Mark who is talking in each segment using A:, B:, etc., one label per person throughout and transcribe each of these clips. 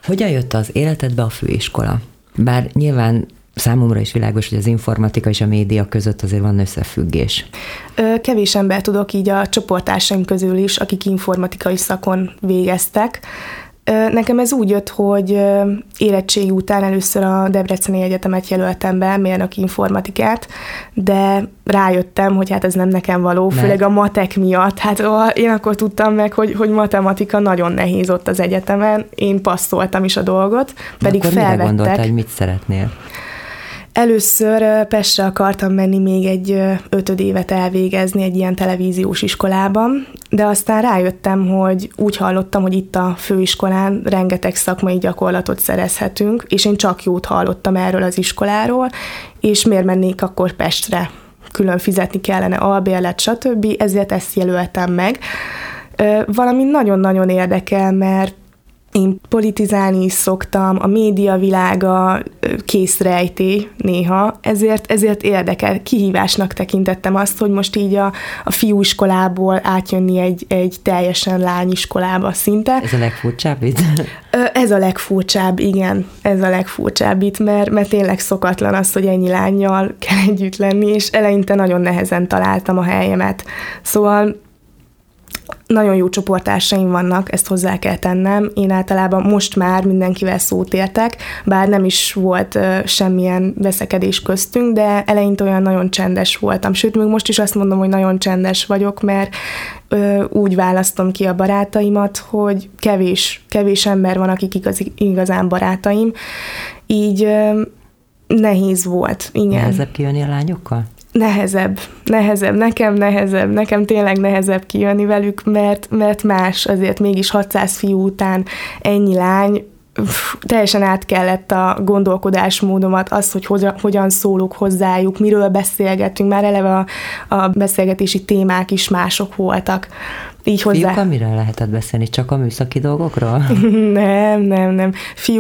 A: Hogyan jött az életedbe a főiskola? Bár nyilván számomra is világos, hogy az informatika és a média között azért van összefüggés.
B: Kevés ember tudok így a csoporttársaim közül is, akik informatikai szakon végeztek. Nekem ez úgy jött, hogy érettségi után először a Debreceni Egyetemet jelöltem be, mérnöki informatikát, de rájöttem, hogy hát ez nem nekem való, főleg a matek miatt. Hát én akkor tudtam meg, hogy matematika nagyon nehéz ott az egyetemen, én passzoltam is a dolgot, pedig
A: akkor
B: felvettek.
A: Mire gondoltál, hogy mit szeretnél?
B: Először Pestre akartam menni még egy 5 évet elvégezni egy ilyen televíziós iskolában, de aztán rájöttem, hogy úgy hallottam, hogy itt a főiskolán rengeteg szakmai gyakorlatot szerezhetünk, és én csak jót hallottam erről az iskoláról, és miért mennék akkor Pestre? Külön fizetni kellene albérlet, stb., ezért ezt jelöltem meg. Valami nagyon-nagyon érdekel, mert én politizálni is szoktam, a média világa készrejtély néha, ezért érdekel. Kihívásnak tekintettem azt, hogy most így a fiúiskolából átjönni egy teljesen lányiskolába szinte.
A: Ez a legfurcsább itt?
B: Ez a legfurcsább, igen. Ez a legfurcsább itt, mert tényleg szokatlan az, hogy ennyi lánnyal kell együtt lenni, és eleinte nagyon nehezen találtam a helyemet. Szóval nagyon jó csoporttársaim vannak, ezt hozzá kell tennem. Én általában most már mindenkivel szót értek, bár nem is volt semmilyen veszekedés köztünk, de eleinte olyan nagyon csendes voltam. Sőt, még most is azt mondom, hogy nagyon csendes vagyok, mert úgy választom ki a barátaimat, hogy kevés ember van, akik igazán barátaim. Így nehéz volt. Igen.
A: Nehezebb kijönni a lányokkal?
B: Nekem tényleg nehezebb kijönni velük, mert más, azért mégis 600 fiú után ennyi lány, teljesen át kellett a gondolkodásmódomat, az, hogy hogyan szólok hozzájuk, miről beszélgetünk, már eleve a beszélgetési témák is mások voltak. Így hozzá.
A: Fiúkkal miről lehetett beszélni? Csak a műszaki dolgokról?
B: Nem.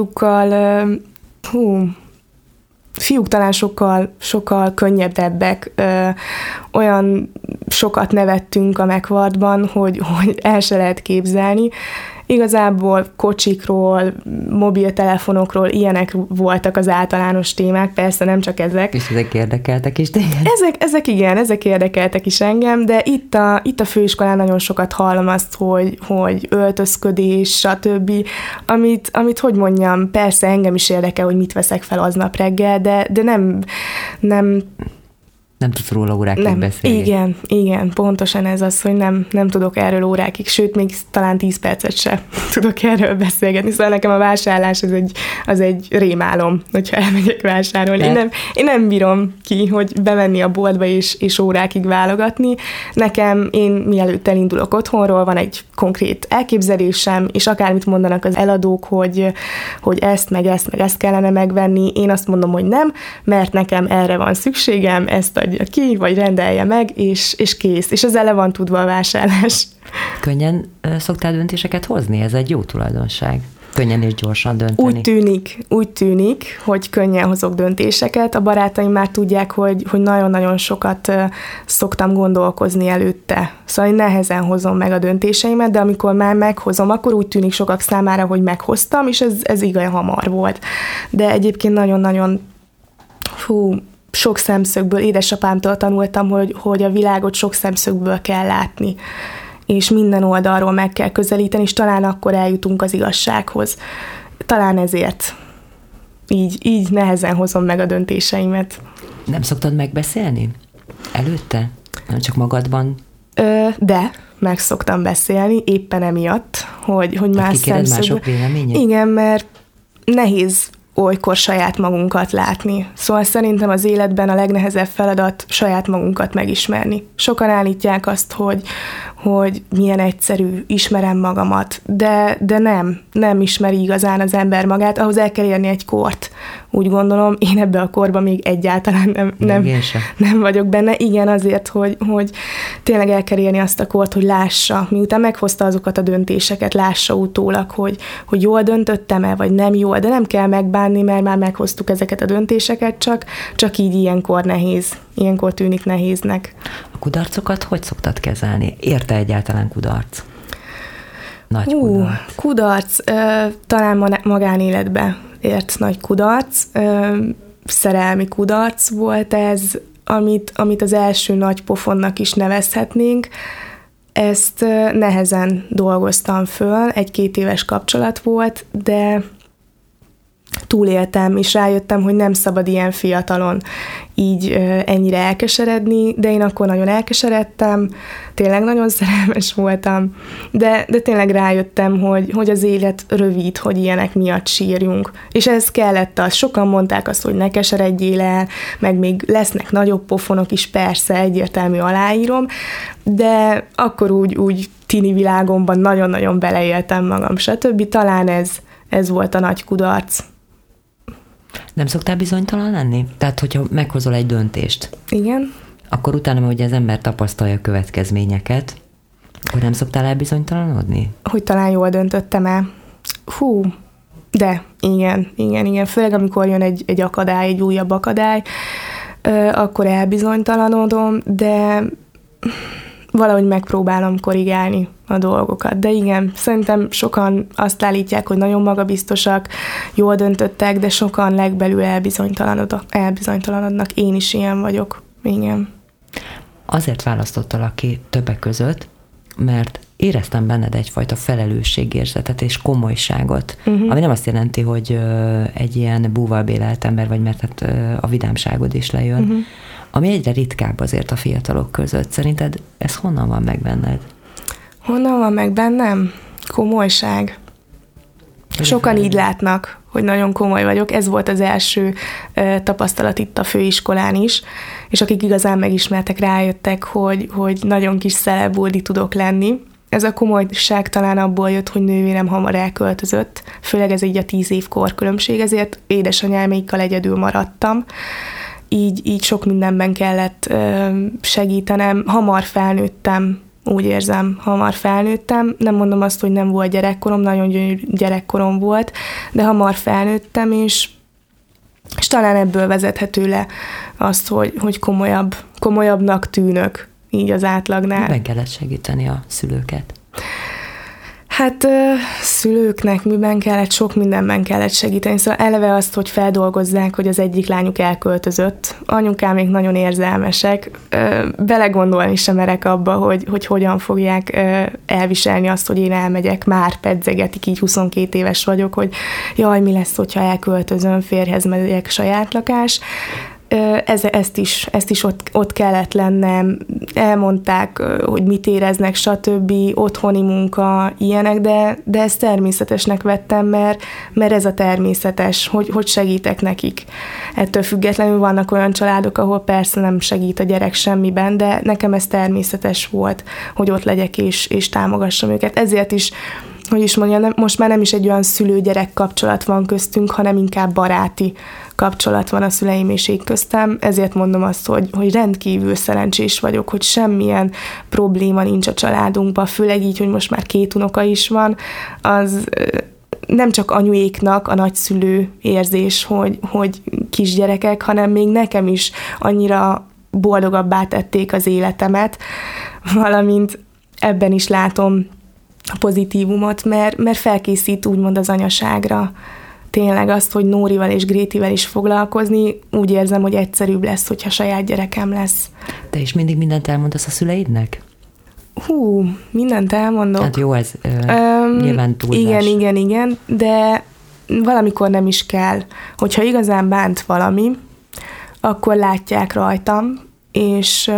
B: Fiúk talán sokkal könnyebbek, olyan sokat nevettünk a megvartban, hogy el se lehet képzelni. Igazából kocsikról, mobiltelefonokról ilyenek voltak az általános témák, persze nem csak ezek.
A: És ezek érdekeltek is téged?
B: Ezek érdekeltek is engem, de itt a főiskolán nagyon sokat hallom azt, hogy öltözködés, stb., amit hogy mondjam, persze engem is érdekel, hogy mit veszek fel aznap reggel, de nem
A: nem tudsz róla órákig beszélni.
B: Igen, pontosan ez az, hogy nem tudok erről órákig, sőt, még talán 10 percet sem tudok erről beszélgetni. Szóval nekem a vásárlás az egy rémálom, hogyha elmegyek vásárolni. Én nem bírom ki, hogy bemenni a boltba és órákig válogatni. Én mielőtt elindulok otthonról, van egy konkrét elképzelésem, és akármit mondanak az eladók, hogy ezt, meg ezt kellene megvenni, én azt mondom, hogy nem, mert nekem erre van szükségem, ezt adja ki, vagy rendelje meg, és kész. És ezzel le van tudva a vásárlás.
A: Könnyen szoktál döntéseket hozni? Ez egy jó tulajdonság. Könnyen és gyorsan dönteni.
B: Úgy tűnik, hogy könnyen hozok döntéseket. A barátaim már tudják, hogy nagyon-nagyon sokat szoktam gondolkozni előtte. Szóval én nehezen hozom meg a döntéseimet, de amikor már meghozom, akkor úgy tűnik sokak számára, hogy meghoztam, és ez igen hamar volt. De egyébként nagyon-nagyon sok szemszögből, édesapámtól tanultam, hogy a világot sok szemszögből kell látni, és minden oldalról meg kell közelíteni, és talán akkor eljutunk az igazsághoz. Talán ezért így nehezen hozom meg a döntéseimet.
A: Nem szoktad megbeszélni előtte? Nem csak magadban?
B: De meg szoktam beszélni, éppen emiatt, hogy más
A: szemszögből. Mások véleményét?
B: Igen, mert nehéz olykor saját magunkat látni. Szóval szerintem az életben a legnehezebb feladat saját magunkat megismerni. Sokan állítják azt, hogy milyen egyszerű, ismerem magamat, de nem ismeri igazán az ember magát, ahhoz el kell érni egy kort. Úgy gondolom, én ebbe a korban még egyáltalán nem vagyok benne. Igen, azért, hogy tényleg el kell érni azt a kort, hogy lássa, miután meghozta azokat a döntéseket, lássa utólag, hogy jól döntöttem-e, vagy nem jól, de nem kell megbánni, mert már meghoztuk ezeket a döntéseket, csak így ilyenkor nehéz. Ilyenkor tűnik nehéznek.
A: A kudarcokat hogy szoktad kezelni? Érte egyáltalán kudarc? Nagy kudarc.
B: Kudarc. Talán magánéletbe ért nagy kudarc. Szerelmi kudarc volt ez, amit az első nagy pofonnak is nevezhetnénk. Ezt nehezen dolgoztam föl, 1-2 éves kapcsolat volt, de túléltem, és rájöttem, hogy nem szabad ilyen fiatalon így ennyire elkeseredni, de én akkor nagyon elkeseredtem, tényleg nagyon szerelmes voltam, de tényleg rájöttem, hogy az élet rövid, hogy ilyenek miatt sírjunk. És ez kellett az. Sokan mondták azt, hogy ne keseredjél el, meg még lesznek nagyobb pofonok is, persze, egyértelmű, aláírom, de akkor úgy tini világomban nagyon-nagyon beleéltem magam, stb. Talán ez volt a nagy kudarc.
A: Nem szoktál bizonytalan lenni? Tehát, hogyha meghozol egy döntést.
B: Igen.
A: Akkor utána, hogy az ember tapasztalja a következményeket, akkor nem szoktál elbizonytalanodni?
B: Hogy talán jól döntöttem el. De igen. Főleg, amikor jön egy akadály, egy újabb akadály, akkor elbizonytalanodom, de valahogy megpróbálom korrigálni a dolgokat. De igen, szerintem sokan azt állítják, hogy nagyon magabiztosak, jól döntöttek, de sokan legbelül elbizonytalanodnak. Én is ilyen vagyok. Igen.
A: Azért választottalak ki többek között, mert éreztem benned egyfajta felelősségérzetet és komolyságot, ami nem azt jelenti, hogy egy ilyen búval bélelt ember vagy, mert hát a vidámságod is lejön, ami egyre ritkább azért a fiatalok között. Szerinted ez honnan van meg benned?
B: Honnan van meg bennem? Komolyság. Sokan így látnak, hogy nagyon komoly vagyok. Ez volt az első tapasztalat itt a főiskolán is, és akik igazán megismertek, rájöttek, hogy nagyon kis szelebuldi tudok lenni. Ez a komolyság talán abból jött, hogy nővérem hamar elköltözött, főleg ez így a 10 év korkülönbség, ezért édesanyámékkal egyedül maradtam. Így sok mindenben kellett segítenem. Hamar felnőttem, úgy érzem, hamar felnőttem. Nem mondom azt, hogy nem volt gyerekkorom, nagyon gyönyörű gyerekkorom volt, de hamar felnőttem, és talán ebből vezethető le azt, hogy komolyabbnak tűnök így az átlagnál.
A: Miben kellett segíteni a szülőket?
B: Hát szülőknek miben kellett, sok mindenben kellett segíteni. Szóval eleve azt, hogy feldolgozzák, hogy az egyik lányuk elköltözött. Anyukámék nagyon érzelmesek. Belegondolni sem merek abba, hogy hogyan fogják elviselni azt, hogy én elmegyek. Már pedzegetik, így 22 éves vagyok, hogy jaj, mi lesz, hogyha elköltözöm, férjhez megyek, saját lakás. Ezt is ott kellett lennem, elmondták, hogy mit éreznek, stb., otthoni munka, ilyenek, de ezt természetesnek vettem, mert ez a természetes, hogy segítek nekik. Ettől függetlenül vannak olyan családok, ahol persze nem segít a gyerek semmiben, de nekem ez természetes volt, hogy ott legyek és támogassam őket. Ezért is, hogy is mondjam, most már nem is egy olyan szülő-gyerek kapcsolat van köztünk, hanem inkább baráti kapcsolat van a szüleim és én köztem, ezért mondom azt, hogy rendkívül szerencsés vagyok, hogy semmilyen probléma nincs a családunkban, főleg így, hogy most már 2 unoka is van, az nem csak anyuéknak a nagyszülő érzés, hogy kisgyerekek, hanem még nekem is annyira boldogabbá tették az életemet, valamint ebben is látom a pozitívumot, mert felkészít úgymond az anyaságra. Tényleg azt, hogy Nórival és Grétivel is foglalkozni, úgy érzem, hogy egyszerűbb lesz, hogyha saját gyerekem lesz.
A: Te is mindig mindent elmondasz a szüleidnek?
B: Mindent elmondok.
A: Hát jó, ez nyilván túlzás.
B: Igen, de valamikor nem is kell. Hogyha igazán bánt valami, akkor látják rajtam, és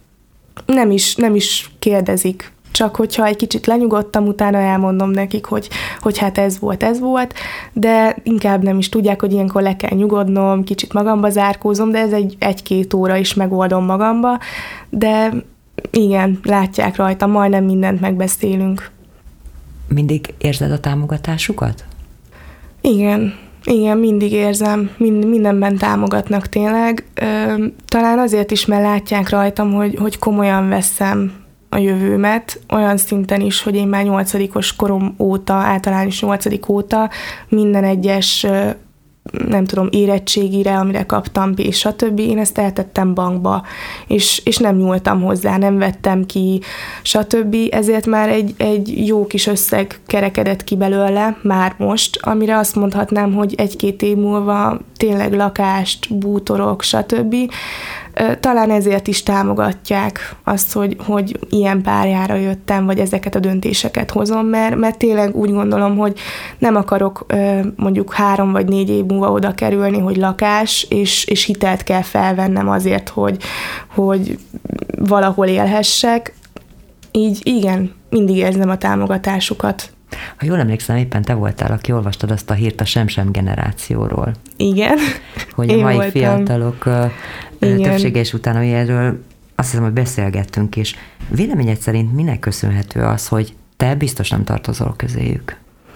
B: nem is kérdezik. Csak hogyha egy kicsit lenyugodtam, utána elmondom nekik, hogy hát ez volt, de inkább nem is tudják, hogy ilyenkor le kell nyugodnom, kicsit magamba zárkózom, de ez 1-2 óra is megoldom magamba, de igen, látják rajta, majdnem mindent megbeszélünk.
A: Mindig érzed a támogatásukat?
B: Igen, mindig érzem, mindenben támogatnak tényleg. Talán azért is, mert látják rajtam, hogy komolyan veszem a jövőmet, olyan szinten is, hogy én már 8-os korom óta, általános 8. óta minden egyes nem tudom, érettségire, amire kaptam és stb. Én ezt eltettem bankba, és nem nyúltam hozzá, nem vettem ki, stb. Ezért már egy jó kis összeg kerekedett ki belőle már most, amire azt mondhatnám, hogy 1-2 év múlva tényleg lakást, bútorok, stb. Talán ezért is támogatják azt, hogy ilyen pályára jöttem, vagy ezeket a döntéseket hozom, mert tényleg úgy gondolom, hogy nem akarok mondjuk 3 vagy 4 év múlva oda kerülni, hogy lakás, és hitelt kell felvennem azért, hogy valahol élhessek. Így igen, mindig érzem a támogatásukat.
A: Ha jól emlékszem, éppen te voltál, aki olvastad azt a hírt a sem-sem generációról.
B: Igen.
A: Hogy a mai fiatalok többsége is utána erről azt hiszem, hogy beszélgettünk, és véleményed szerint minek köszönhető az, hogy te biztos nem tartozol közéjük?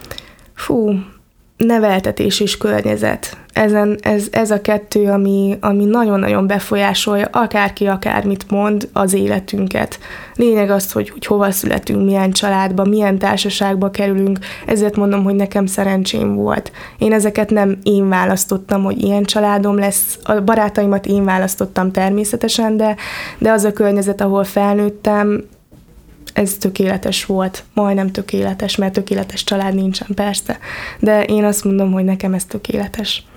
B: Neveltetés és környezet. Ez a kettő, ami nagyon-nagyon befolyásolja, akárki akármit mond, az életünket. Lényeg az, hogy hova születünk, milyen családba, milyen társaságba kerülünk, ezért mondom, hogy nekem szerencsém volt. Én ezeket nem én választottam, hogy ilyen családom lesz, a barátaimat én választottam természetesen, de az a környezet, ahol felnőttem, ez tökéletes volt, majdnem tökéletes, mert tökéletes család nincsen persze, de én azt mondom, hogy nekem ez tökéletes.